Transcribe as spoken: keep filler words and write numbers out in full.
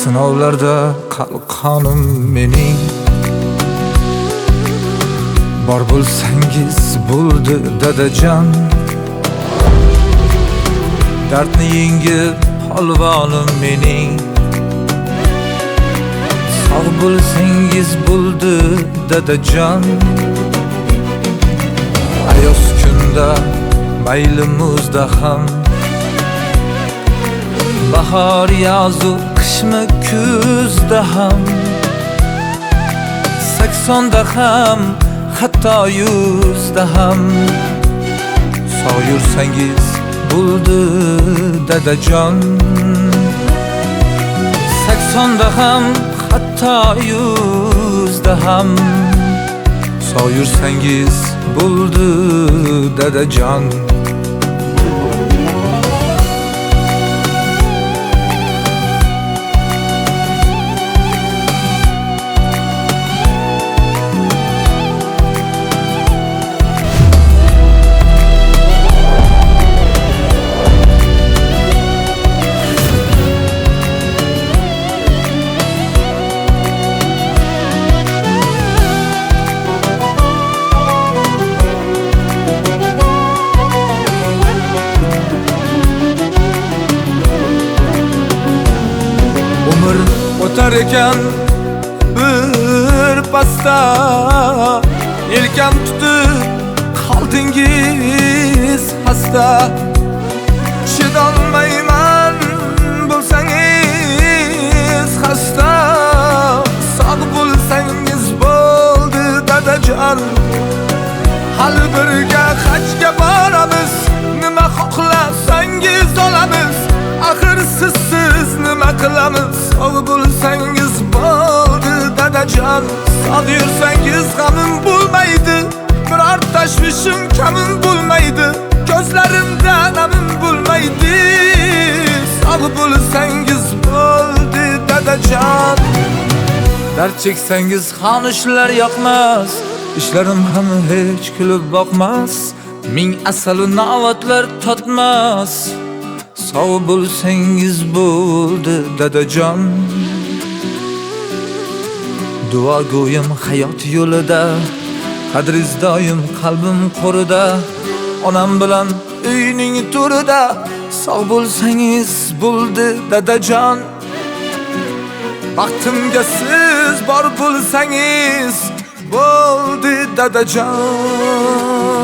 sinovlarda qalqonim mening. Bor bo'lsangiz bo'ldi dadajon, dardni yengib polvonim mening. Sog' bo'lsangiz bo'ldi dadajon, ayoz kunda mayli muzda ham, bahor yozu qishmi kuzda ham, saksonda ham hatto yuzda ham sog' yursangiz bo'ldi dadajon. Saksonda ham hatto yuzda ham sog' yursangiz bo'ldi dadajon. Umr o'tar ekan bir pasda, yelkam tutib qoldingiz xasta. Chidolmayman bo'lsangiz xasta, sog' bo'lsangiz bo'ldi dadajon. Hali birga hajga boramiz, nima xohlasangiz olamiz. Axir sizsiz nima qilamiz? Sog' bo'lsangiz bo'ldi dadajon. Sog' yursangiz g'amim bo'lmaydi, biror tashvishim kamim bo'lmaydi, ko'zlarimda namim bo'lmaydi. Sog' bo'lsangiz bo'ldi dadajon. Dard cheksangiz xonishlar yoqmas, ishlarim ham hech kulib boqmas, ming asalu novatlar totmas. Sog' bo'lsangiz bo'ldi dadajon. Duo go'yim hayot yo'lida, qadringiz doim qalbim qo'rida, onam bilan uyning to'rida. Sog' bo'lsangiz bo'ldi dadajon. Baxtimga siz bor bo'lsangiz bo'ldi dadajon.